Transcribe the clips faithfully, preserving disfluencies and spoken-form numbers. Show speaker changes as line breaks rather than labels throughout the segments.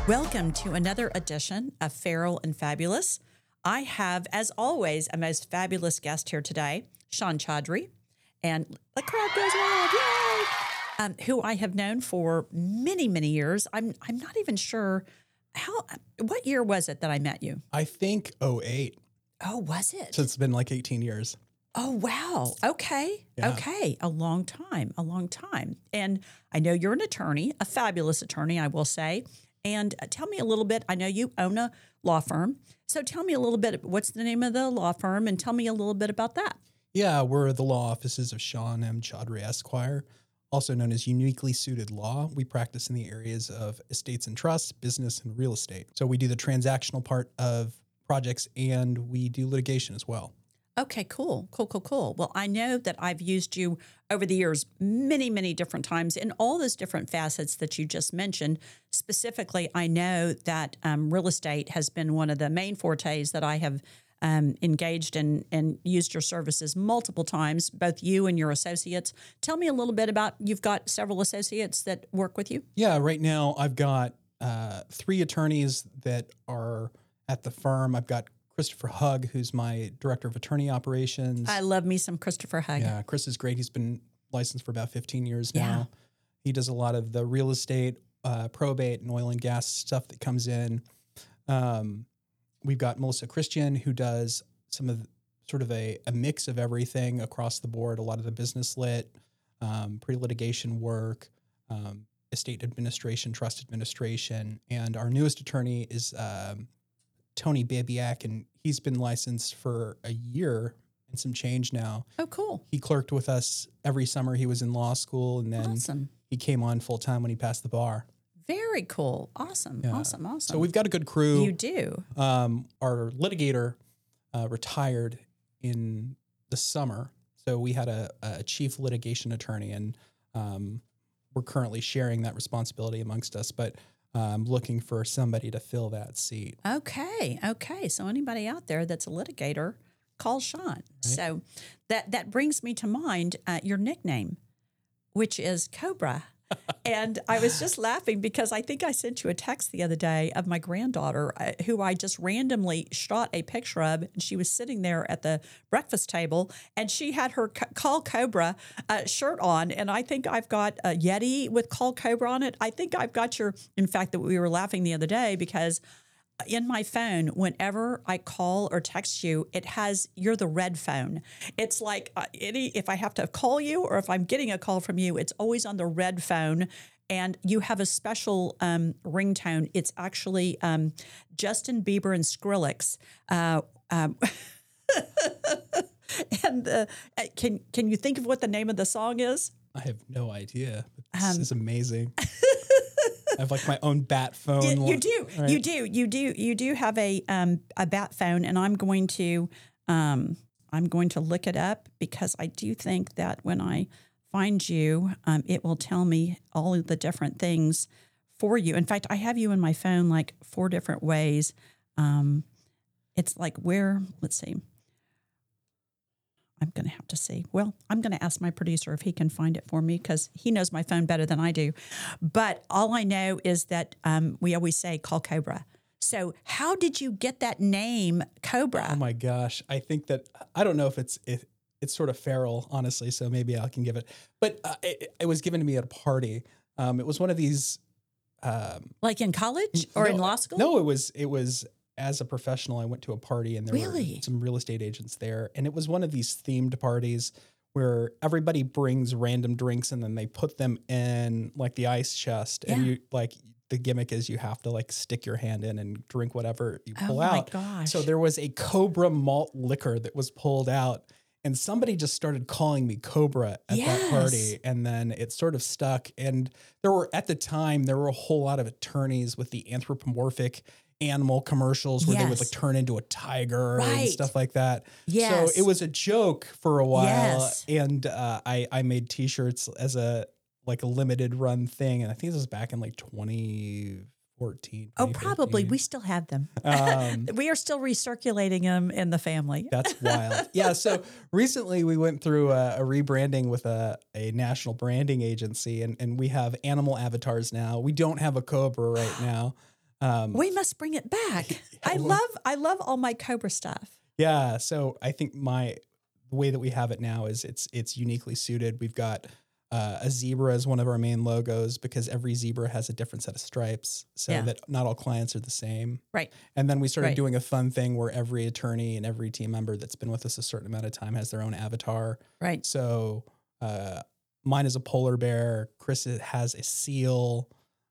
Welcome to another edition of Feral and Fabulous. I have, as always, a most fabulous guest here today, Sean Chaudhry, and the crowd goes wild, yay! Um, who I have known for many, many years. I'm I'm not even sure how. What year was it that I met you?
I think oh eight.
Oh, was it?
So it's been like eighteen years.
Oh, wow. Okay.
Yeah.
Okay. A long time, a long time. And I know you're an attorney, a fabulous attorney, I will say. And uh, tell me a little bit. I know you own a law firm. So tell me a little bit. What's the name of the law firm? And tell me a little bit about that.
Yeah, we're the law offices of Sean M. Chaudhry Esquire, also known as Uniquely Suited Law. We practice in the areas of estates and trusts, business, and real estate. So we do the transactional part of projects and we do litigation as well.
Okay, cool, cool, cool, cool. Well, I know that I've used you over the years many, many different times in all those different facets that you just mentioned. Specifically, I know that um, real estate has been one of the main fortes that I have um, engaged in and used your services multiple times, both you and your associates. Tell me a little bit about, you've got several associates that work with you?
Yeah, right now I've got uh, three attorneys that are at the firm. I've got Christopher Hugg, who's my director of attorney operations.
I love me some Christopher Hugg.
Yeah, Chris is great. He's been licensed for about fifteen years now.
Yeah.
He does a lot of the real estate, uh, probate, and oil and gas stuff that comes in. Um, we've got Melissa Christian, who does some of the, sort of a, a mix of everything across the board, a lot of the business lit, um, pre-litigation work, um, estate administration, trust administration. And our newest attorney is um, Tony Babiak, and he's been licensed for a year and some change now.
Oh, cool.
He clerked with us every summer he was in law school, and then
Awesome.
he came on full time when he passed the bar.
Very cool. Awesome.
Yeah.
Awesome. Awesome.
So we've got a good crew.
You do.
Um, our litigator uh, retired in the summer, so we had a, a chief litigation attorney, and um, we're currently sharing that responsibility amongst us, but I'm looking for somebody to fill that seat.
Okay. Okay. So anybody out there that's a litigator, call Sean. So that that brings me to mind uh, your nickname, which is Cobra. And I was just laughing because I think I sent you a text the other day of my granddaughter, uh, who I just randomly shot a picture of. And she was sitting there at the breakfast table, and she had her C- Call Cobra uh, shirt on. And I think I've got a Yeti with Call Cobra on it. I think I've got your, in fact, that we were laughing the other day because in my phone, whenever I call or text you, it has, you're the red phone. It's like uh, any, if I have to call you or if I'm getting a call from you, it's always on the red phone. And you have a special um, ringtone. It's actually um, Justin Bieber and Skrillex. Uh, um, and uh, can can you think of what the name of the song is?
I have no idea. This
Um,
is amazing. I have like my own bat phone.
You, you do,
right?
you do, you do, you do have a um, a bat phone, and I'm going to um, I'm going to look it up because I do think that when I find you, um, it will tell me all of the different things for you. In fact, I have you in my phone like four different ways. Um, it's like where, let's see. I'm going to have to see. Well, I'm going to ask my producer if he can find it for me because he knows my phone better than I do. But all I know is that um, we always say call Cobra. So how did you get that name, Cobra?
Oh my gosh. I think that, I don't know if it's, if it's sort of feral, honestly, so maybe I can give it. But uh, it, it was given to me at a party. Um, it was one of these. Um,
like in college or
no,
in law school?
No, it was, it was as a professional. I went to a party and there
Really?
were some real estate agents there. And it was one of these themed parties where everybody brings random drinks and then they put them in like the ice chest. And
Yeah.
you like, the gimmick is you have to like stick your hand in and drink whatever you
Oh
pull
my
out.
gosh.
So there was a Cobra malt liquor that was pulled out. And somebody just started calling me Cobra at
Yes.
that party. And then it sort of stuck. And there were, at the time, there were a whole lot of attorneys with the anthropomorphic animal commercials where they would
Yes.
like turn into a tiger and
Right.
stuff like that.
Yes.
So it was a joke for a while.
Yes.
And uh, I, I made t-shirts as a, like a limited run thing. And I think this was back in like twenty fourteen.
Oh, probably. We still have them.
Um,
We are still recirculating them in the family.
That's wild. Yeah. So recently we went through a, a rebranding with a, a national branding agency and, and we have animal avatars now. We don't have a cobra right now. Um,
We must bring it back. I
well-
love I love all my Cobra stuff.
Yeah, so I think my the way that we have it now is it's it's uniquely suited. We've got uh, a zebra as one of our main logos because every zebra has a different set of stripes, so
Yeah.
that not all clients are the same.
Right.
And then we started
Right.
doing a fun thing where every attorney and every team member that's been with us a certain amount of time has their own avatar.
Right.
So uh, mine is a polar bear. Chris has a seal.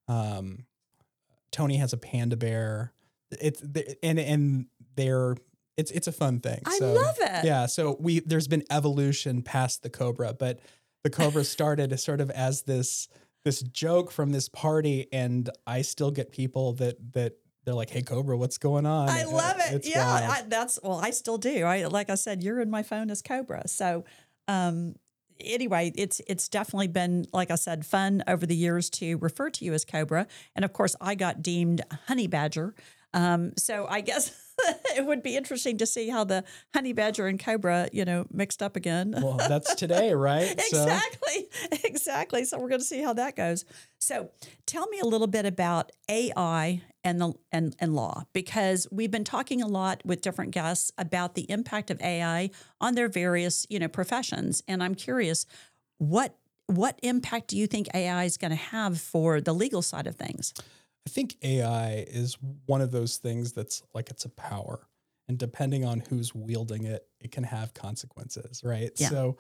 Um, Tony has a panda bear. It's and and they're it's it's a fun thing.
I
So,
love it.
Yeah. So we there's been evolution past the Cobra, but the Cobra started sort of as this this joke from this party, and I still get people that that they're like, "Hey, Cobra, what's going on?"
I love it.
It's
Yeah,
wild.
I, that's well, I still do. I like I said, you're in my phone as Cobra. So, um, anyway, it's it's definitely been, like I said, fun over the years to refer to you as Cobra. And of course, I got deemed Honey Badger. Um, so I guess it would be interesting to see how the Honey Badger and Cobra, you know, mixed up again.
Well, that's today, right? So-
Exactly. Exactly. So we're going to see how that goes. So tell me a little bit about A I and the and, and law, because we've been talking a lot with different guests about the impact of A I on their various, you know, professions. And I'm curious, what what impact do you think A I is going to have for the legal side of things?
I think A I is one of those things that's like it's a power, and depending on who's wielding it, it can have consequences, right?
Yeah.
So,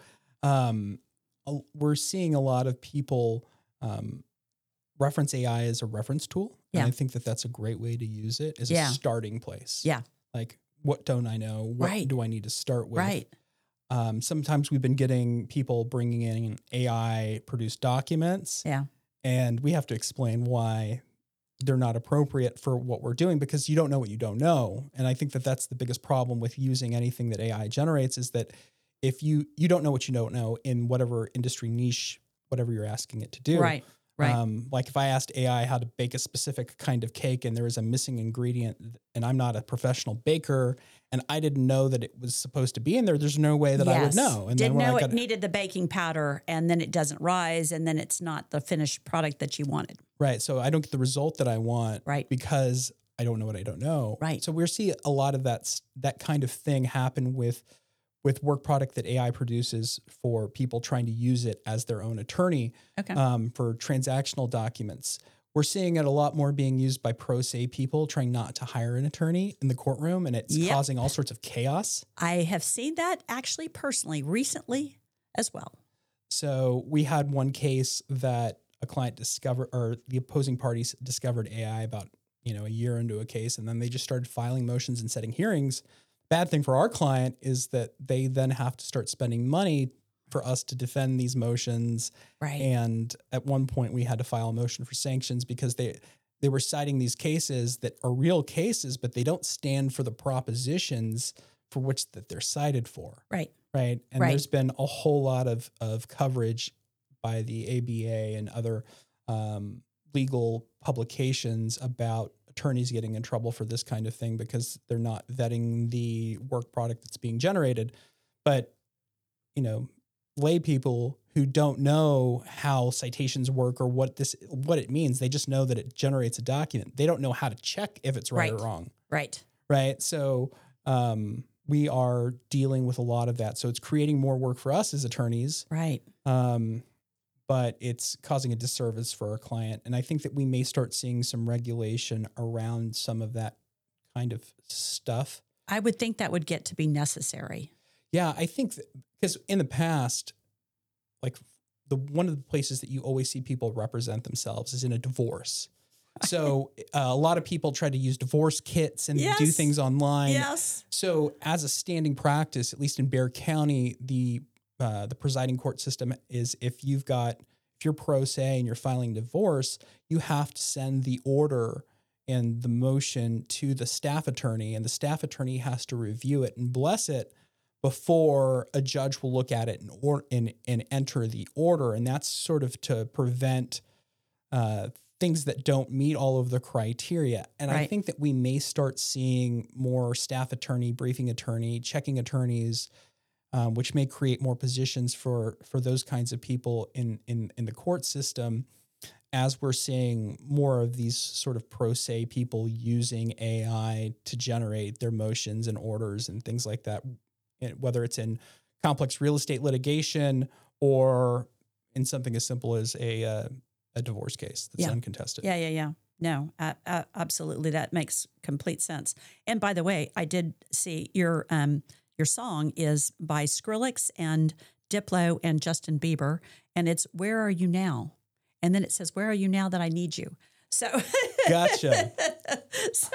um, a- we're seeing a lot of people um, reference A I as a reference tool,
Yeah.
and I think that that's a great way to use it as
Yeah.
a starting place.
Yeah.
Like, what don't I know? What
Right.
do I need to start with?
Right.
Um, sometimes we've been getting people bringing in A I produced documents,
Yeah.
and we have to explain why they're not appropriate for what we're doing because you don't know what you don't know. And I think that that's the biggest problem with using anything that A I generates is that if you you don't know what you don't know in whatever industry niche, whatever you're asking it to do.
Right. Right.
Um, like if I asked A I how to bake a specific kind of cake and there was a missing ingredient and I'm not a professional baker and I didn't know that it was supposed to be in there, there's no way that I would
Yes.
know. And
Didn't
then when
know
I
it
got
needed the baking powder, and then it doesn't rise, and then it's not the finished product that you wanted.
right, so I don't get the result that I want
Right.
because I don't know what I don't know.
Right.
So we're seeing a lot of that s- that kind of thing happen with with work product that A I produces for people trying to use it as their own attorney
Okay.
um, for transactional documents. We're seeing it a lot more being used by pro se people trying not to hire an attorney in the courtroom, and it's
Yep.
causing all sorts of chaos.
I have seen that actually personally recently as well.
So we had one case that a client discovered, or the opposing parties discovered A I about, you know, a year into a case, and then they just started filing motions and setting hearings. Bad thing for our client is that they then have to start spending money for us to defend these motions.
Right.
And at one point we had to file a motion for sanctions because they they were citing these cases that are real cases, but they don't stand for the propositions for which that they're cited for.
Right.
Right. And
Right.
there's been a whole lot of, of coverage by the A B A and other um, legal publications about attorneys getting in trouble for this kind of thing because they're not vetting the work product that's being generated. But, you know, lay people who don't know how citations work or what this what it means, they just know that it generates a document. They don't know how to check if it's right,
Right.
or wrong.
Right.
Right. So um, we are dealing with a lot of that. So it's creating more work for us as attorneys,
Right.
um, but it's causing a disservice for our client. And I think that we may start seeing some regulation around some of that kind of stuff.
I would think that would get to be necessary.
Yeah, I think because in the past, like the one of the places that you always see people represent themselves is in a divorce. So uh, a lot of people try to use divorce kits and do
Yes.
things online.
Yes.
So as a standing practice, at least in Bexar County, the uh, the presiding court system is if you've got if you're pro se and you're filing divorce, you have to send the order and the motion to the staff attorney, and the staff attorney has to review it and bless it before a judge will look at it and or and, and enter the order. And that's sort of to prevent uh, things that don't meet all of the criteria. And I
Right.
think that we may start seeing more staff attorney, briefing attorney, checking attorneys, um, which may create more positions for for those kinds of people in in in the court system. as we're seeing more of these sort of pro se people using A I to generate their motions and orders and things like that, whether it's in complex real estate litigation or in something as simple as a uh, a divorce case that's
Yeah.
uncontested.
Yeah, yeah, yeah. No, uh, uh, absolutely. That makes complete sense. And by the way, I did see your um, your song is by Skrillex and Diplo and Justin Bieber, and it's "Where Are You Now?" And then it says, "Where are you now that I need you?" So,
Gotcha.
so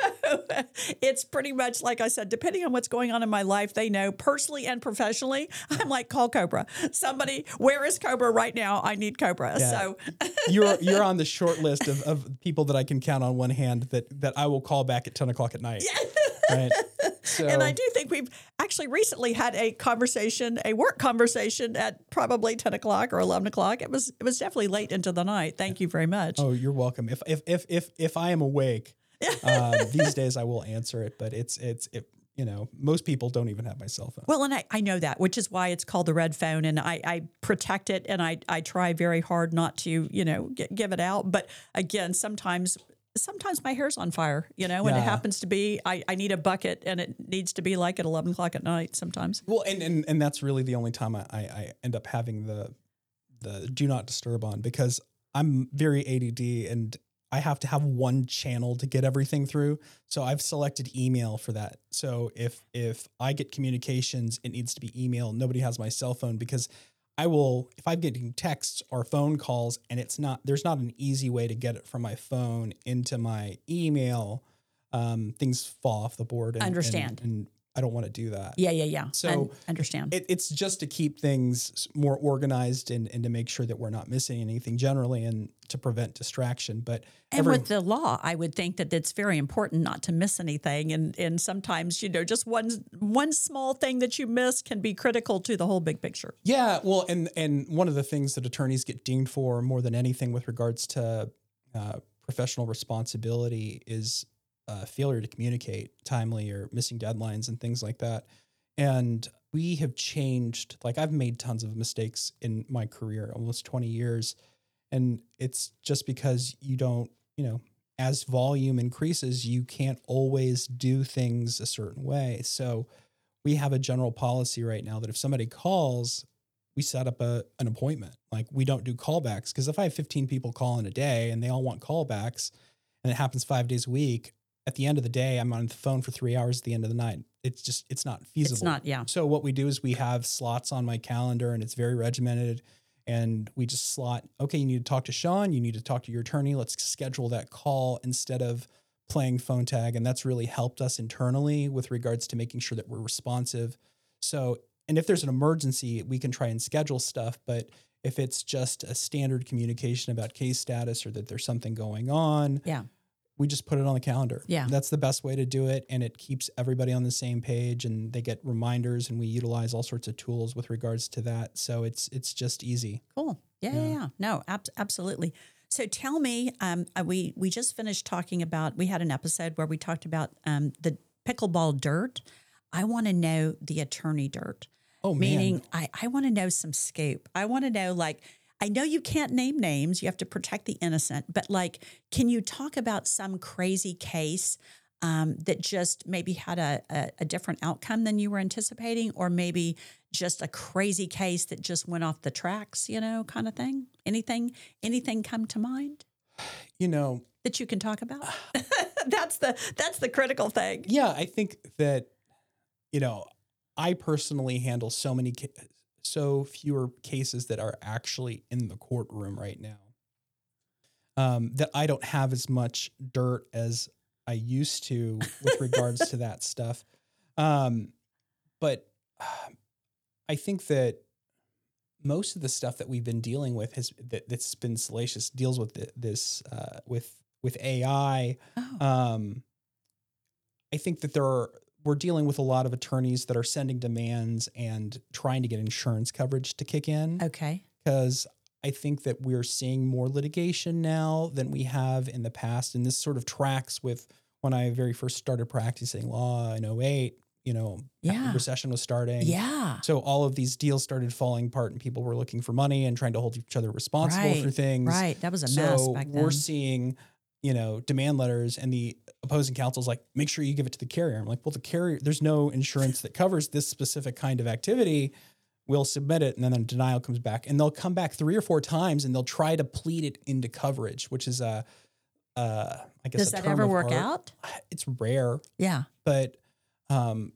it's pretty much like I said, depending on what's going on in my life, they know personally and professionally. I'm like, call Cobra. Somebody, where is Cobra right now? I need Cobra.
Yeah.
So
you're you're on the short list of, of people that I can count on one hand that that I will call back at ten o'clock at night. Right. So,
and I do think we've actually recently had a conversation, a work conversation at probably ten o'clock or eleven o'clock. It was it was definitely late into the night. Thank you very much.
Oh, you're welcome. If if if if if I am awake, uh, these days I will answer it. But it's it's it. You know, most people don't even have my cell phone.
Well, and I, I know that, which is why it's called the red phone, and I, I protect it, and I, I try very hard not to, you know, g- give it out. But again, sometimes sometimes my hair's on fire, you know, and
Yeah.
it happens to be, I, I need a bucket, and it needs to be like at eleven o'clock at night sometimes.
Well, and, and and that's really the only time I, I, I end up having the the do not disturb on, because I'm very A D D and I have to have one channel to get everything through. So I've selected email for that. So if if I get communications, it needs to be email. Nobody has my cell phone, because I will, if I'm getting texts or phone calls and it's not, there's not an easy way to get it from my phone into my email, um, things fall off the board. And,
Understand.
And, and I don't want to do that.
Yeah, yeah, yeah.
So
Un- understand.
It, it's just to keep things more organized and, and to make sure that we're not missing anything generally, and to prevent distraction. But
And
every,
with the law, I would think that it's very important not to miss anything. And and sometimes, you know, just one one small thing that you miss can be critical to the whole big picture.
yeah, well, and and one of the things that attorneys get dinged for more than anything with regards to uh, professional responsibility is uh, failure to communicate timely or missing deadlines and things like that. And we have changed. Like, I've made tons of mistakes in my career, almost twenty years. And it's just because you don't, you know, as volume increases, you can't always do things a certain way. So we have a general policy right now that if somebody calls, we set up a an appointment. Like, we don't do callbacks, because if I have fifteen people calling a day and they all want callbacks, and it happens five days a week, at the end of the day, I'm on the phone for three hours at the end of the night. It's just, it's not feasible.
It's not, yeah.
So what we do is we have slots on my calendar, and it's very regimented. And we just slot, okay, you need to talk to Sean, you need to talk to your attorney. Let's schedule that call instead of playing phone tag. And that's really helped us internally with regards to making sure that we're responsive. So, and if there's an emergency, we can try and schedule stuff. But if it's just a standard communication about case status or that there's something going on,
Yeah.
we just put it on the calendar.
Yeah.
That's the best way to do it. And it keeps everybody on the same page, and they get reminders, and we utilize all sorts of tools with regards to that. So it's, it's just easy.
Cool. Yeah, yeah,
Yeah.
yeah. No, ab- absolutely. So tell me, um, uh, we we just finished talking about. We had an episode where we talked about um, the pickleball dirt. I want to know the attorney dirt.
Oh, man.
Meaning, I I want to know some scoop. I want to know, like, I know you can't name names. You have to protect the innocent. But like, can you talk about some crazy case um, that just maybe had a, a, a different outcome than you were anticipating, or maybe just a crazy case that just went off the tracks, you know, kind of thing? Anything, anything come to mind
You know,
that you can talk about? that's the that's the critical thing.
yeah, I think that, you know, I personally handle so many, ca- so fewer cases that are actually in the courtroom right now, um, that I don't have as much dirt as I used to with regards to that stuff. Um, but uh, I think that most of the stuff that we've been dealing with has that, that's been salacious deals with the, this uh, with with A I.
Oh,
Um, I think that there are we're dealing with a lot of attorneys that are sending demands and trying to get insurance coverage to kick in,
okay.
because I think that we're seeing more litigation now than we have in the past. And this sort of tracks with when I very first started practicing law in oh eight. you know,
Yeah.
recession was starting.
Yeah.
So all of these deals started falling apart and people were looking for money and trying to hold each other responsible
Right.
for things.
Right. That was a
so
mess back then.
we're seeing, you know, demand letters and the opposing counsel's like, make sure you give it to the carrier. I'm like, well, the carrier, there's no insurance that covers this specific kind of activity. We'll submit it. And then the denial comes back and they'll come back three or four times and they'll try to plead it into coverage, which is a, uh, I guess,
Does
a
that
term
ever
of
work
art.
out?
It's rare,
Yeah.
but, um,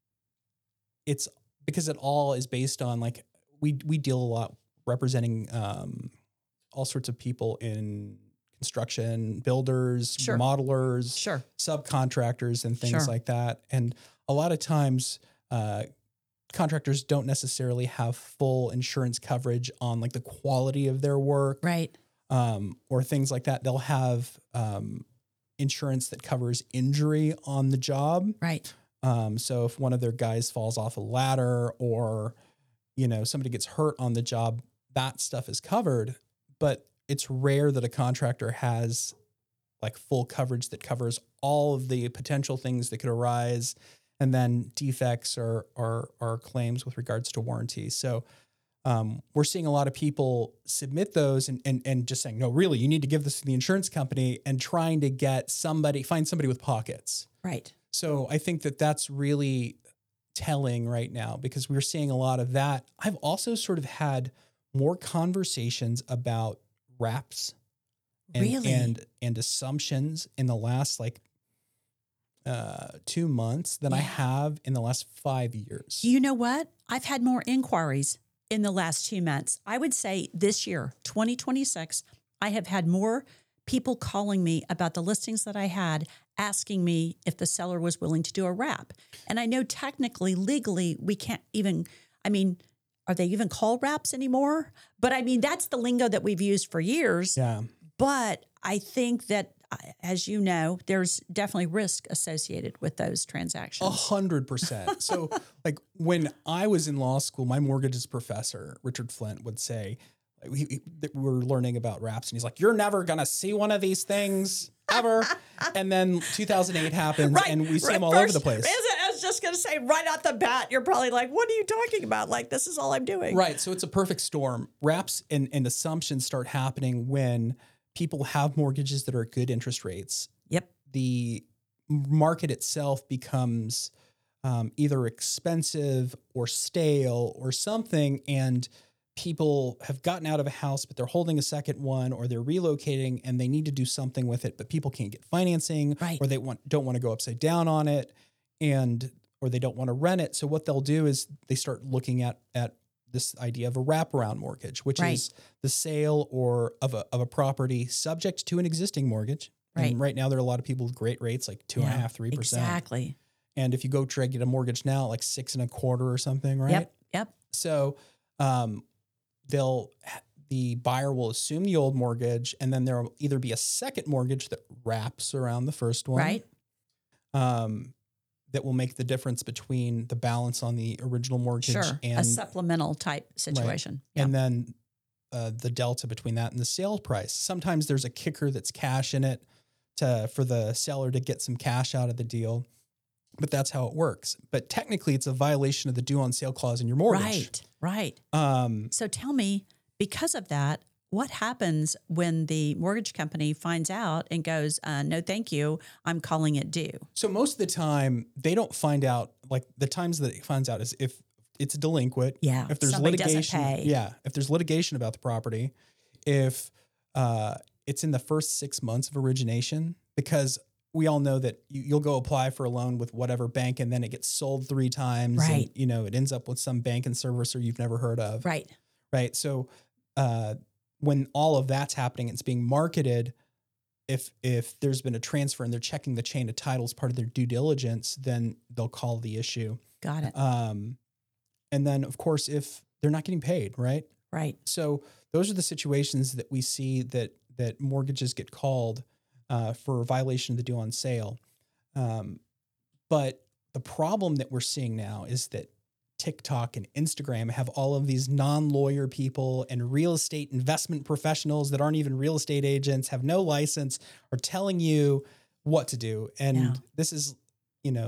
it's because it all is based on like, we, we deal a lot representing, um, all sorts of people in construction, builders,
Sure.
modelers,
Sure.
subcontractors and things
Sure.
like that. And a lot of times, uh, contractors don't necessarily have full insurance coverage on like the quality of their work,
Right.
um, or things like that. They'll have, um, insurance that covers injury on the job.
Right.
Um, so if one of their guys falls off a ladder or, you know, somebody gets hurt on the job, that stuff is covered, but it's rare that a contractor has like full coverage that covers all of the potential things that could arise and then defects or, or, or claims with regards to warranty. So, um, we're seeing a lot of people submit those and, and, and just saying, no, really, you need to give this to the insurance company and trying to get somebody, find somebody with pockets.
Right.
So I think that that's really telling right now because we're seeing a lot of that. I've also sort of had more conversations about wraps and,
Really?
and, and assumptions in the last like uh, two months than I
Yeah.
have in the last five years.
You know what? I've had more inquiries in the last two months. I would say this year, twenty twenty-six, I have had more people calling me about the listings that I had, asking me if the seller was willing to do a wrap. And I know technically, legally, we can't even, I mean, are they even called wraps anymore? But I mean, that's the lingo that we've used for years.
Yeah.
But I think that, uh, as you know, there's definitely risk associated with those
A
transactions.
hundred percent. So like when I was in law school, my mortgages professor, Richard Flint, would say, we, we we were learning about wraps and he's like, you're never going to see one of these things ever. And then two thousand eight happens and we see them all over the place.
I was just going to say right out the bat, you're probably like, what are you talking about? Like, this is all I'm doing.
Right. So it's a perfect storm. Wraps and, and assumptions start happening when people have mortgages that are at good interest rates.
Yep.
The market itself becomes um, either expensive or stale or something. And people have gotten out of a house, but they're holding a second one or they're relocating and they need to do something with it, but people can't get financing
Right.
or they want, don't want to go upside down on it and, or they don't want to rent it. So what they'll do is they start looking at, at this idea of a wraparound mortgage, which
Right.
is the sale or of a, of a property subject to an existing mortgage.
Right.
And right now there are a lot of people with great rates, like two and a
Yeah,
half, three percent.
Exactly.
And if you go try to get a mortgage now, like six and a quarter or something, right?
Yep. Yep.
So, um, they'll, the buyer will assume the old mortgage and then there'll either be a second mortgage that wraps around the first one.
Right.
Um, that will make the difference between the balance on the original mortgage
Sure.
and,
a supplemental type situation. Yeah.
and then, uh, the delta between that and the sale price. Sometimes there's a kicker that's cash in it to, for the seller to get some cash out of the deal, but that's how it works. But technically it's a violation of the due on sale clause in your mortgage.
Right. Right.
Um,
So tell me, because of that, what happens when the mortgage company finds out and goes, uh, no, thank you, I'm calling it due?
So most of the time they don't find out, like the times that it finds out is if it's delinquent.
Yeah,
If there's
somebody doesn't
litigation.
pay.
Yeah. If there's litigation about the property, if uh, it's in the first six months of origination, because we all know that you, you'll go apply for a loan with whatever bank and then it gets sold three times.
Right.
And, you know, it ends up with some bank and servicer you've never heard of.
Right.
Right. So uh, when all of that's happening, it's being marketed. If if there's been a transfer and they're checking the chain of title as part of their due diligence, then they'll call the issue.
Got it.
Um, and then, of course, if they're not getting paid, right?
Right.
So those are the situations that we see that that mortgages get called uh, for violation of the due on sale. Um, but the problem that we're seeing now is that TikTok and Instagram have all of these non-lawyer people and real estate investment professionals that aren't even real estate agents, have no license, are telling you what to do. And
Yeah.
this is, you know,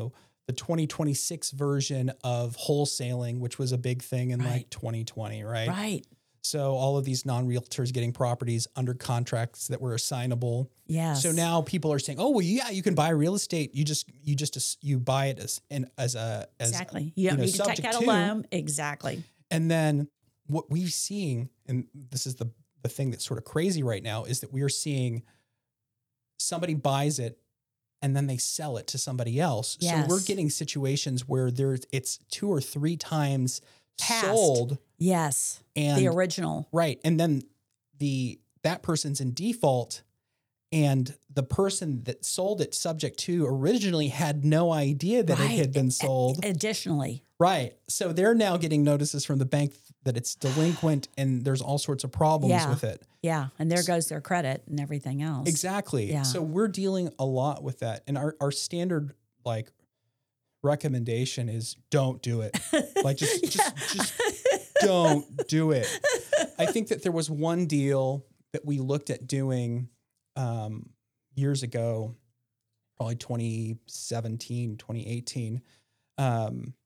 the twenty twenty-six version of wholesaling, which was a big thing in
Right.
like twenty twenty, right?
Right.
So all of these non-realtors getting properties under contracts that were assignable.
Yes.
So now people are saying, "Oh, well, yeah, you can buy real estate. You just you just as- you buy it as in as a as
Exactly. You don't
know,
need to take
subject
out a
to."
loan. Exactly.
And then what we're seeing, and this is the the thing that's sort of crazy right now, is that we are seeing somebody buys it and then they sell it to somebody else.
Yes.
So we're getting situations where there's it's two or three times
Past.
sold,
Yes.
and
The original.
right, and then the that person's in default, and the person that sold it subject to originally had no idea that
Right.
it had been sold.
Additionally.
Right. So they're now getting notices from the bank that it's delinquent, and there's all sorts of problems
Yeah.
with it.
Yeah. And there goes their credit and everything else.
Exactly.
Yeah.
So we're dealing a lot with that. And our, our standard like recommendation is don't do it. Like just just just don't do it. I think that there was one deal that we looked at doing um, years ago, probably twenty seventeen, twenty eighteen. Um,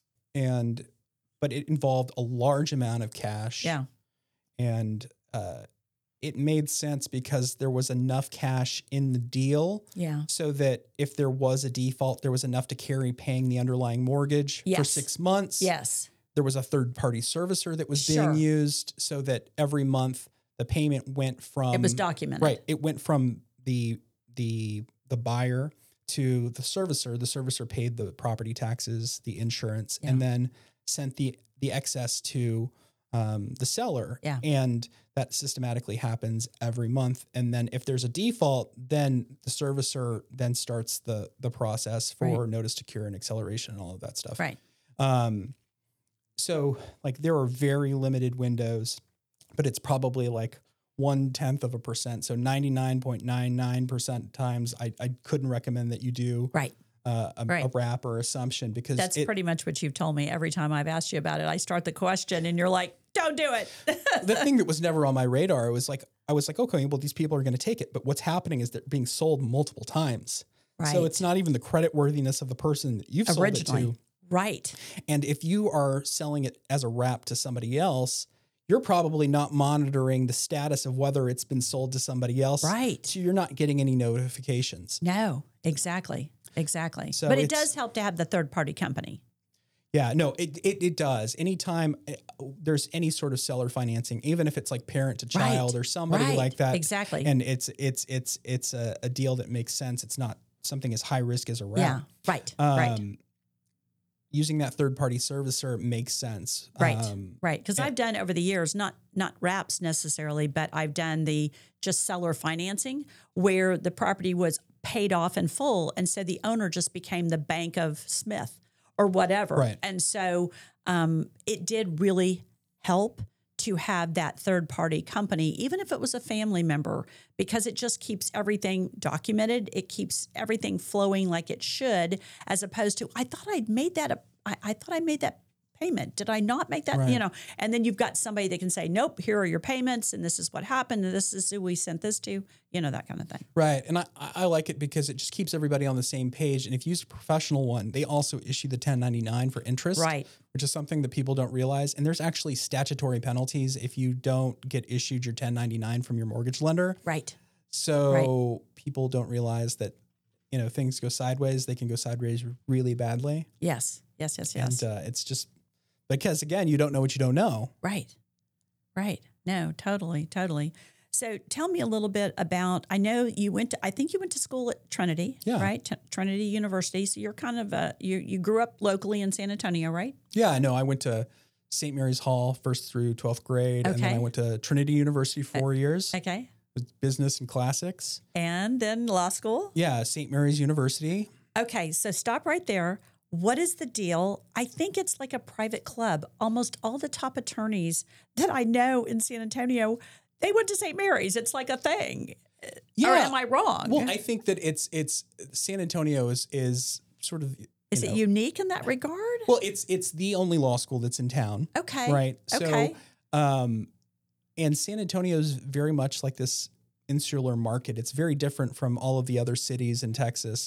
and but it involved a large amount of cash.
Yeah.
And uh, it made sense because there was enough cash in the deal
Yeah.
so that if there was a default, there was enough to carry paying the underlying mortgage for
Yes.
six months.
Yes.
There was a third party servicer that was
Sure.
being used so that every month the payment went from
It was documented.
right. It went from the the the buyer to the servicer. The servicer paid the property taxes, the insurance,
Yeah.
and then sent the the excess to um, the seller.
Yeah.
And that systematically happens every month. And then if there's a default, then the servicer then starts the the process for
Right.
notice to cure and acceleration and all of that stuff.
Right.
Um, so like there are very limited windows, but it's probably like one tenth of a percent. So ninety-nine point nine nine percent times I, I couldn't recommend that you do
Right.
uh, a,
Right.
a wrap or assumption because
That's
it,
pretty much what you've told me every time I've asked you about it. I start the question and you're like, don't do it.
the thing that was never on my radar was like, I was like, okay, well, these people are going to take it. But what's happening is they're being sold multiple times.
Right.
So it's not even the credit worthiness of the person that you've sold it
Originally.
to.
Right.
And if you are selling it as a wrap to somebody else, you're probably not monitoring the status of whether it's been sold to somebody else.
Right.
So you're not getting any notifications.
No, exactly. Exactly.
So
but it
it's-
does help to have the third party company.
Yeah, no, it, it, it does. Anytime uh, there's any sort of seller financing, even if it's like parent to child
Right.
or somebody
Right.
like that.
Exactly.
And it's, it's, it's, it's a, a deal that makes sense. It's not something as high risk as a wrap.
Yeah. Right.
Um,
right.
Using that third party servicer makes sense.
Right.
Um,
Right. Because
yeah.
I've done over the years, not not wraps necessarily, but I've done the just seller financing where the property was paid off in full. And so the owner just became the Bank of Smith or whatever.
Right.
And so um, it did really help to have that third party company, even if it was a family member, because it just keeps everything documented. It keeps everything flowing like it should, as opposed to, I thought I'd made that, a, I, I thought I made that payment. Did I not make that?
Right.
You know, and then you've got somebody that can say, nope, here are your payments. And this is what happened. And this is who we sent this to, you know, that kind of thing.
Right. And I, I like it because it just keeps everybody on the same page. And if you use a professional one, they also issue the ten ninety-nine for interest,
Right.
which is something that people don't realize. And there's actually statutory penalties if you don't get issued your ten ninety-nine from your mortgage lender.
Right.
So people don't realize that, you know, things go sideways. They can go sideways really badly.
Yes. Yes, yes, yes.
And uh, it's just because, again, you don't know what you don't know.
Right. Right. No, totally, totally. So tell me a little bit about, I know you went to, I think you went to school at Trinity,
Yeah.
right? T- Trinity University. So you're kind of a, you, you grew up locally in San Antonio, right?
Yeah, I know. I went to Saint Mary's Hall first through twelfth grade. And then
Okay.
I went to Trinity University four years.
Okay.
with business and classics.
And then law school?
Yeah, Saint Mary's University.
Okay. So stop right there. What is the deal? I think it's like a private club. Almost all the top attorneys that I know in San Antonio, they went to Saint Mary's. It's like a thing.
Yeah.
Or am I wrong?
Well, I think that it's it's San Antonio is is sort of you
is it
know,
unique in that regard?
well, it's it's the only law school that's in town.
Okay.
Right.
Okay.
So um and San Antonio is very much like this insular market. It's very different from all of the other cities in Texas.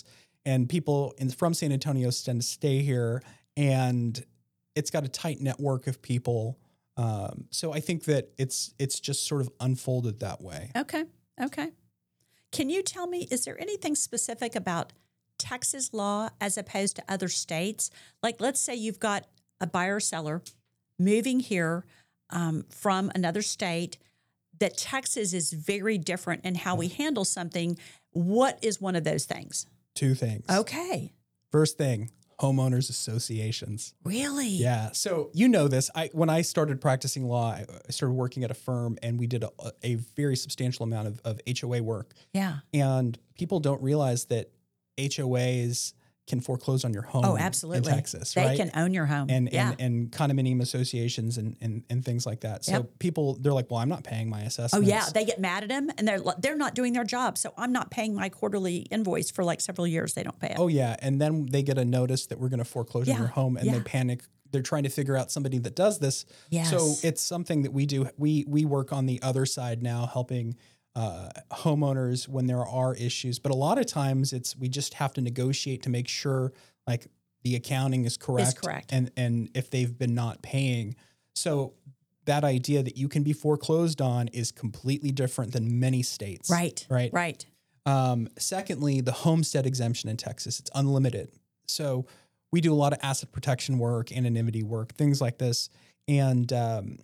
and people in, from San Antonio tend to stay here, and it's got a tight network of people. Um, so I think that it's it's just sort of unfolded that way.
Okay. Okay. Can you tell me, is there anything specific about Texas law as opposed to other states? Like, let's say you've got a buyer seller moving here um, from another state, that Texas is very different in how we handle something. What is one of those things?
Two things.
Okay.
First thing, homeowners associations.
Really?
Yeah. So you know this. I when I started practicing law, I I started working at a firm, and we did a, a very substantial amount of, of H O A work.
Yeah.
And people don't realize that H O As can foreclose on your home.
Oh, absolutely.
In Texas,
they
right?
can own your home.
And,
yeah.
and and condominium associations and, and and things like that. So
Yep.
people, they're like, well, I'm not paying my
Oh
assessments.
yeah, they get mad at them, and they're they're not doing their job. So I'm not paying my quarterly invoice for like several years. They don't pay it.
Oh yeah, and then they get a notice that we're going to foreclose
Yeah,
on your home, and
yeah.
they panic. They're trying to figure out somebody that does this.
Yes.
So it's something that we do. We we work on the other side now, helping uh, homeowners when there are issues. But a lot of times, it's we just have to negotiate to make sure like the accounting is correct,
correct.
and and if they've been not paying. So that idea that you can be foreclosed on is completely different than many states.
Right.
Right.
Right.
Um, secondly, the homestead exemption in Texas, it's unlimited. So we do a lot of asset protection work, anonymity work, things like this. And um,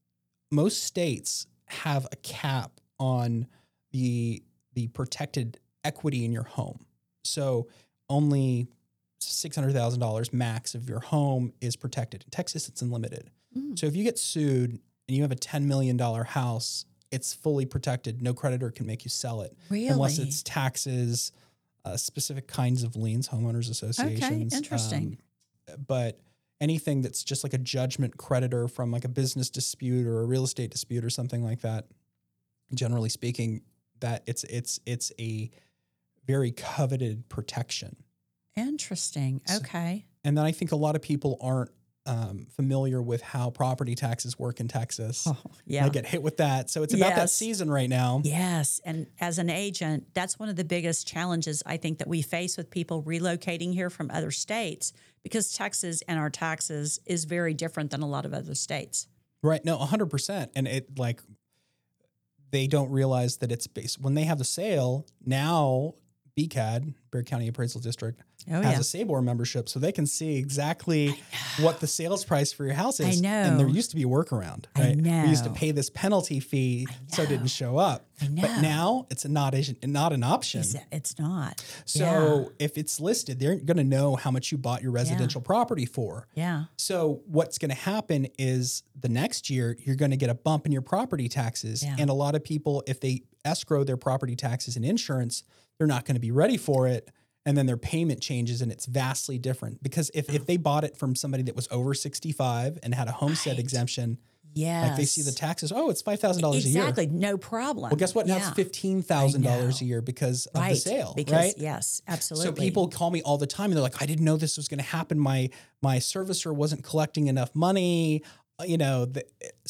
most states have a cap on the the protected equity in your home. So only six hundred thousand dollars max of your home is protected. In Texas, it's unlimited.
Mm.
So if you get sued and you have a ten million dollars house, it's fully protected. No creditor can make you sell it.
Really?
Unless it's taxes, uh, specific kinds of liens, homeowners associations.
interesting.
Um, but anything that's just like a judgment creditor from like a business dispute or a real estate dispute or something like that, generally speaking, that it's it's it's a very coveted protection.
Interesting. Okay.
And then I think a lot of people aren't um, familiar with how property taxes work in Texas.
Oh, yeah.
They get hit with that. So it's about that
Yes.
season right now.
Yes. And as an agent, that's one of the biggest challenges I think that we face with people relocating here from other states, because Texas and our taxes is very different than a lot of other states.
Right. No, one hundred percent. And it like, they don't realize that it's based when they have the sale. Now B C A D, Bexar County Appraisal District,
Oh,
has
yeah.
a SABOR membership, so they can see exactly what the sales price for your house is.
I know.
And there used to be a workaround,
I
right? We used to
know.
pay this penalty fee so it didn't show up.
I know.
But now it's not a, not an option.
It's, it's not.
So if it's listed, they're going to know how much you bought your residential property for.
Yeah. Yeah.
So what's going to happen is the next year you're going to get a bump in your property taxes.
Yeah.
And a lot of people, if they escrow their property taxes and insurance, they're not going to be ready for it. And then their payment changes and it's vastly different. Because if, if they bought it from somebody that was over sixty-five and had a homestead
Right.
exemption,
Yes.
like they see the taxes, oh, it's five thousand dollars a year.
Exactly. No problem.
Well, guess what? Now it's
Yeah.
fifteen thousand dollars
I
a
know.
year because of
Right.
the sale,
Because,
right?
yes,
So
absolutely.
people call me all the time and they're like, I didn't know this was going to happen. My my servicer wasn't collecting enough money. Uh, You know, the,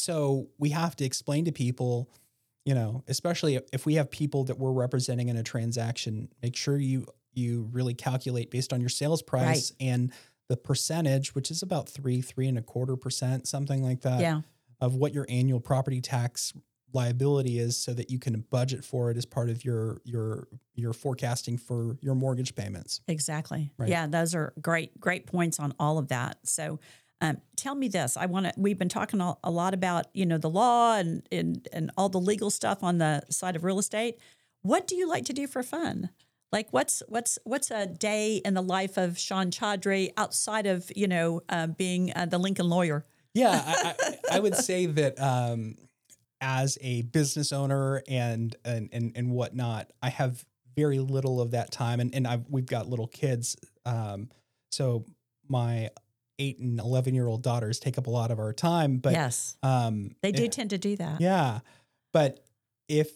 so we have to explain to people, you know, especially if we have people that we're representing in a transaction, make sure you you really calculate based on your sales price and the percentage, which is about three, three and a quarter percent, something like that,
Yeah.
of what your annual property tax liability is, so that you can budget for it as part of your your your forecasting for your mortgage payments.
Exactly.
Right.
Yeah, those are great, great points on all of that. So, um, tell me this: I want to. We've been talking a, a lot about you know the law and, and and all the legal stuff on the side of real estate. What do you like to do for fun? Like, what's what's what's a day in the life of Sean Chaudhry outside of you know uh, being uh, the Lincoln lawyer?
Yeah, I, I, I would say that um, as a business owner and and and and whatnot, I have very little of that time, and and I've, we've got little kids, um, so my eight and eleven year old daughters take up a lot of our time. But
Yes,
um,
they do
eh,
tend to do that.
yeah, but if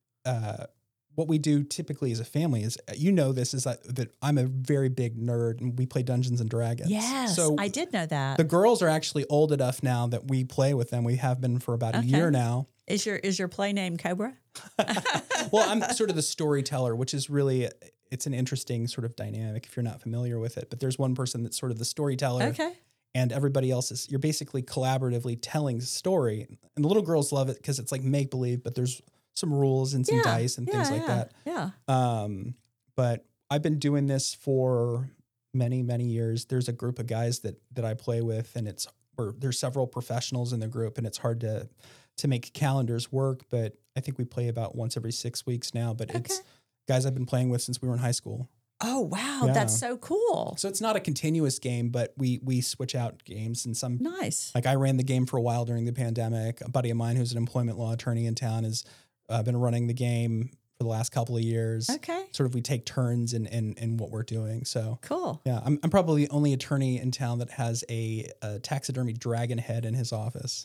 uh, what we do typically as a family is, you know, this is that, that I'm a very big nerd and we play Dungeons and Dragons.
Yes,
so
I did know that.
the girls are actually old enough now that we play with them. We have been for about a
Okay.
year now.
Is your is your play name Cobra?
Well, I'm sort of the storyteller, which is really, it's an interesting sort of dynamic if you're not familiar with it. But there's one person that's sort of the storyteller.
Okay.
And everybody else is, you're basically collaboratively telling a story. And the little girls love it because it's like make believe, but there's some rules and some
Yeah,
dice and things
yeah,
like
yeah,
that.
Yeah.
Um, but I've been doing this for many, many years. There's a group of guys that that I play with, and it's where there's several professionals in the group, and it's hard to to make calendars work. But I think we play about once every six weeks now. But
Okay.
it's guys I've been playing with since we were in high school.
Oh, wow.
Yeah.
That's so cool.
So it's not a continuous game, but we we switch out games, and some
Nice.
like I ran the game for a while during the pandemic. A buddy of mine who's an employment law attorney in town has uh, been running the game for the last couple of years.
Okay.
Sort of we take turns in in, in what we're doing. So
Cool.
yeah, I'm I'm probably the only attorney in town that has a, a taxidermy dragon head in his office.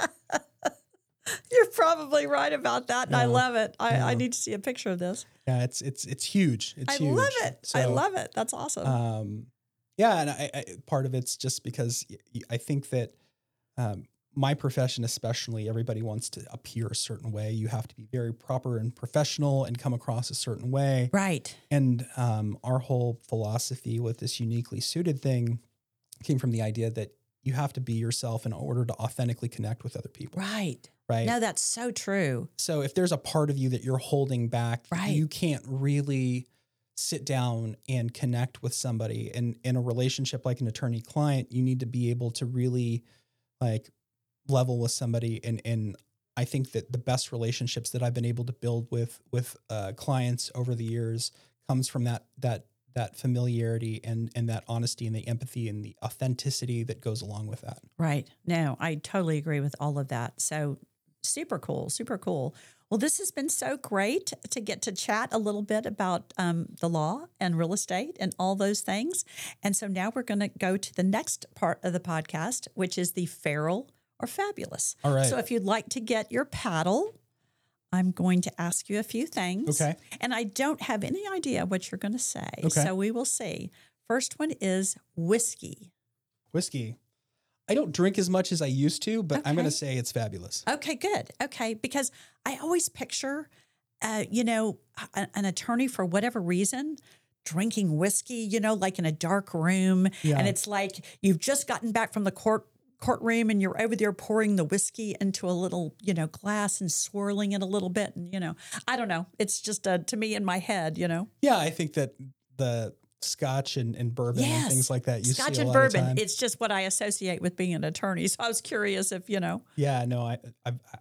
You're probably right about that. And I
Yeah.
love it. I,
Yeah.
I need to see a picture of this.
Yeah, it's it's it's huge. It's
I
huge.
love it. I
So,
love it. That's awesome.
Um, yeah, and I, I part of it's just because y- y- I think that um, my profession, especially, everybody wants to appear a certain way. You have to be very proper and professional and come across a certain way.
right.
And um, our whole philosophy with this uniquely suited thing came from the idea that you have to be yourself in order to authentically connect with other people.
Right.
Right.
No, that's so true.
So if there's a part of you that you're holding back,
Right.
you can't really sit down and connect with somebody. And in a relationship like an attorney client, you need to be able to really like level with somebody. And, and I think that the best relationships that I've been able to build with, with uh, clients over the years comes from that, that, that familiarity and, and that honesty and the empathy and the authenticity that goes along with that.
Right. No, I totally agree with all of that. So super cool, super cool. Well, this has been so great to get to chat a little bit about um, the law and real estate and all those things. And so now we're going to go to the next part of the podcast, which is the feral or fabulous.
All right.
So if you'd like to get your paddle, I'm going to ask you a few things.
Okay.
And I don't have any idea what you're going to say.
Okay.
So we will see. First one is whiskey.
Whiskey. I don't drink as much as I used to, but I'm going to
Okay.
say it's fabulous.
Okay, good. Okay, because I always picture, uh, you know, a, an attorney for whatever reason drinking whiskey, you know, like in a dark room,
Yeah.
and it's like you've just gotten back from the court courtroom and you're over there pouring the whiskey into a little, you know, glass and swirling it a little bit, and you know, I don't know. It's just uh, to me in my head, you know.
Yeah, I think that the Scotch and, and bourbon and
Yes.
things like that. You
Scotch
see a
and
lot of
bourbon.
time.
It's just what I associate with being an attorney. So I was curious if you know.
Yeah, no, I, I, I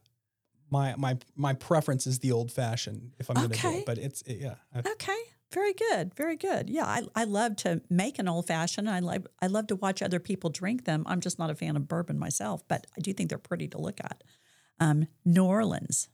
my my my preference is the old fashioned if I'm going to do
Okay.
it, but it's it, yeah. I,
Okay. Very good. Very good. Yeah, I, I love to make an old fashioned. I love I love to watch other people drink them. I'm just not a fan of bourbon myself, but I do think they're pretty to look at. Um, New Orleans.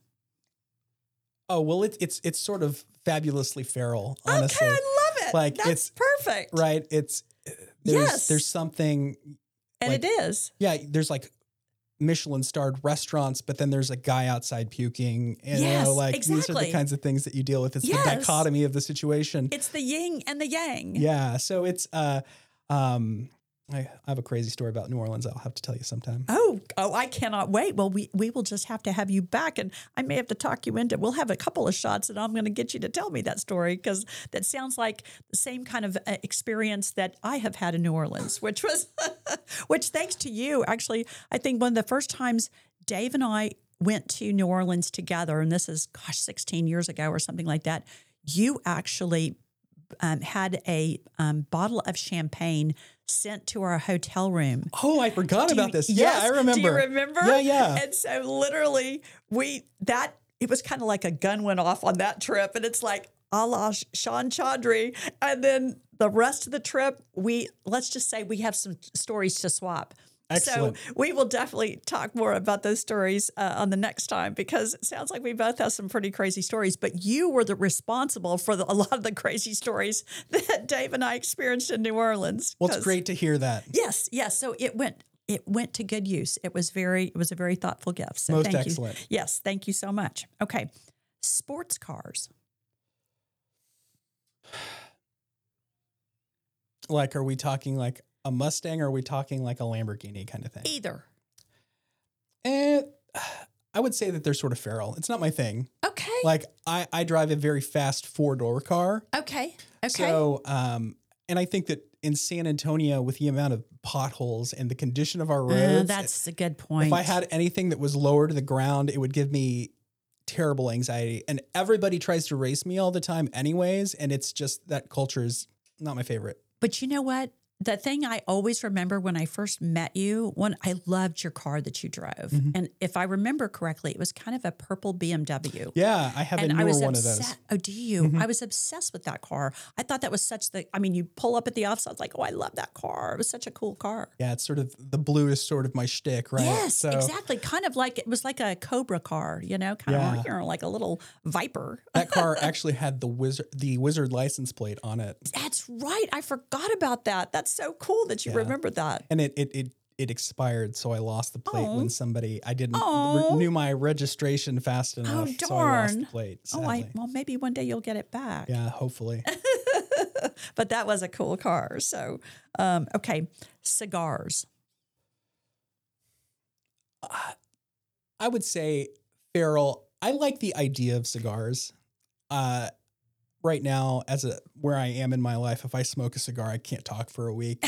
oh well, it's it's it's sort of fabulously feral, honestly.
Okay, I love it.
Like,
That's
it's-
perfect.
Right? It's there's
Yes.
there's something.
And
like-
it is.
Yeah, there's like Michelin starred restaurants, but then there's a guy outside puking, and you
Yes,
know, like these are
exactly.
the kinds of things that you deal with. It's
Yes.
the dichotomy of the situation.
It's the yin and the yang.
Yeah, so it's uh, um, I, I have a crazy story about New Orleans. I'll have to tell you sometime.
Oh, oh, I cannot wait. Well, we, we will just have to have you back, and I may have to talk you into. We'll have a couple of shots, and I'm going to get you to tell me that story because that sounds like the same kind of uh, experience that I have had in New Orleans, which was, which thanks to you, actually, I think one of the first times Dave and I went to New Orleans together, and this is gosh, sixteen years ago or something like that. You actually um, had a um, bottle of champagne sent to our hotel room.
Oh, I forgot
Do you-
about this.
yes.
Yeah, I remember.
Do you remember?
Yeah, yeah.
And so literally we, that, it was kind of like a gun went off on that trip. And it's like, a la Sean Chaudhry. And then the rest of the trip, we, let's just say we have some stories to swap.
Excellent.
So we will definitely talk more about those stories uh, on the next time because it sounds like we both have some pretty crazy stories. But you were the responsible for the, a lot of the crazy stories that Dave and I experienced in New Orleans.
Well, it's
'Cause-
great to hear that.
Yes, yes. So it went it went to good use. It was very it was a very thoughtful gift. So
Most
thank
excellent.
you. Yes, thank you so much. Okay. Sports cars.
Like, are we talking like a Mustang or are we talking like a Lamborghini kind of thing?
Either.
Eh, I would say that they're sort of feral. It's not my thing.
Okay.
Like, I, I drive a very fast four door car.
okay. Okay.
So, um, and I think that in San Antonio, with the amount of potholes and the condition of our
Uh,
roads,
that's a good point.
if I had anything that was lower to the ground, it would give me terrible anxiety. And everybody tries to race me all the time anyways. And it's just that culture is not my favorite.
But you know what? The thing I always remember when I first met you, when I loved your car that you drove.
Mhm.
And if I remember correctly, it was kind of a purple B M W.
Yeah, I have
And
a
I
newer
was
one of
obsessed.
those.
Oh, do you?
Mhm.
I was obsessed with that car. I thought that was such the, I mean, you pull up at the office, I was like, oh, I love that car. It was such a cool car.
Yeah, it's sort of the blue is sort of my shtick, right?
Yes,
So
exactly. Kind of like, it was like a Cobra car, you know, kind
Yeah.
of, you know, like a little Viper.
that car actually had the wizard, the wizard license plate on it.
That's right. I forgot about that. That's so cool that you
Yeah.
remember that.
And it it it it expired, so I lost the plate
Oh.
when somebody I didn't
Oh.
renew my registration fast enough, so I lost the
darn.
plate.
Oh,
Sadly.
I, well, maybe one day you'll get it back.
yeah, hopefully.
But that was a cool car. So, um, okay, cigars.
I would say, Farrell, I like the idea of cigars. Uh, right now, as a where I am in my life, if I smoke a cigar, I can't talk for a week.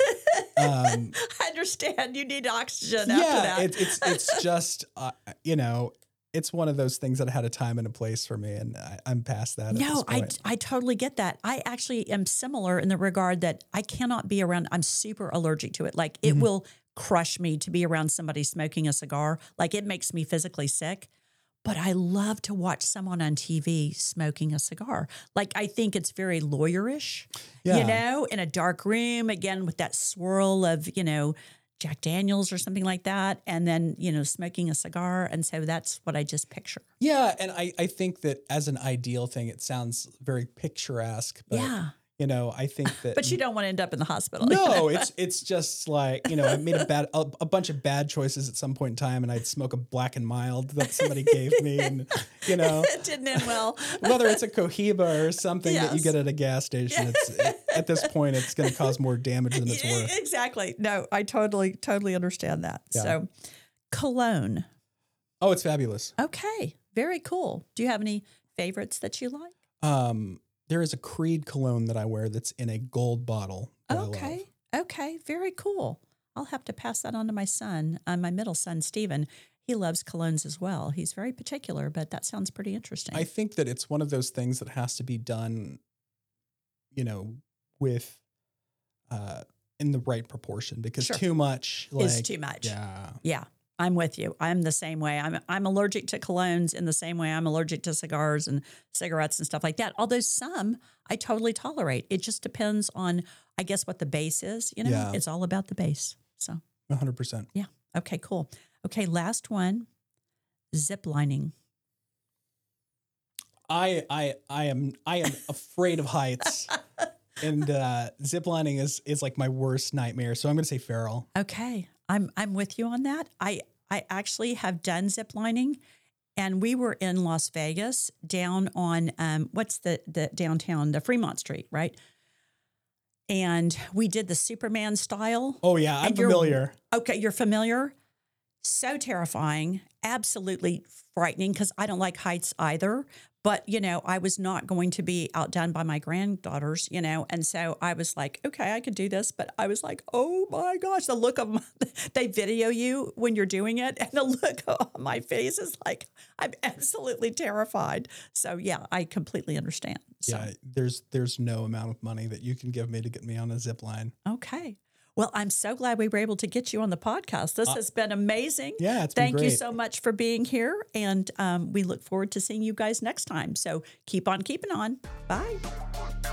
um,
I understand you need oxygen after
yeah,
that.
it, it's it's just uh, you know, it's one of those things that had a time and a place for me, and I, I'm past that. at
No,
this
I,
point.
I totally get that. I actually am similar in the regard that I cannot be around, I'm super allergic to it. Like it
Mhm.
will crush me to be around somebody smoking a cigar. Like it makes me physically sick. But I love to watch someone on T V smoking a cigar. Like I think it's very lawyerish,
Yeah.
you know, in a dark room, again, with that swirl of, you know, Jack Daniels or something like that. And then, you know, smoking a cigar. And so that's what I just picture.
Yeah, and I, I think that as an ideal thing, it sounds very picturesque. But,
Yeah.
you know, I think that.
But you don't want to end up in the hospital.
No, it's it's just like, you know, I made a bad a, a bunch of bad choices at some point in time, and I'd smoke a Black and Mild that somebody gave me, and you know,
It didn't end well.
whether it's a Cohiba or something that you
Yes.
get at a gas station, it's it, at this point it's going to cause more damage than it's worth.
Exactly. No, I totally, totally understand that.
Yeah.
So, cologne.
Oh, it's fabulous.
Okay. Very cool. Do you have any favorites that you like?
Um, there is a Creed cologne that I wear that's in a gold bottle. that I love.
Okay. Okay. Very cool. I'll have to pass that on to my son, uh, my middle son, Steven. He loves colognes as well. He's very particular, but that sounds pretty interesting.
I think that it's one of those things that has to be done, you know, with uh in the right proportion, because
Sure.
too much like
Is too much.
Yeah.
Yeah, I'm with you. I'm the same way. I'm I'm allergic to colognes in the same way I'm allergic to cigars and cigarettes and stuff like that. Although some I totally tolerate. It just depends on, I guess, what the base is. You know,
Yeah.
it's all about the base. So,
one hundred percent.
yeah. Okay, cool. Okay, last one, zip lining.
I I I am I am afraid of heights. And uh ziplining is is like my worst nightmare. So I'm going to say Farrell.
Okay, I'm I'm with you on that. I I actually have done zip lining, and we were in Las Vegas down on um what's the the downtown, the Fremont Street, right? And we did the Superman style.
Oh yeah, I'm
And you're-
familiar.
Okay, you're familiar. So terrifying, absolutely frightening, because I don't like heights either. But, you know, I was not going to be outdone by my granddaughters, you know. And so I was like, okay, I could do this. But I was like, oh my gosh, the look of my, they video you when you're doing it. And the look on my face is like, I'm absolutely terrified. So, yeah, I completely understand. So,
Yeah, there's there's no amount of money that you can give me to get me on a zip line.
okay. Well, I'm so glad we were able to get you on the podcast. This has been amazing.
Yeah, it's been
Thank you
great.
so much for being here. And um, we look forward to seeing you guys next time. So keep on keeping on. Bye.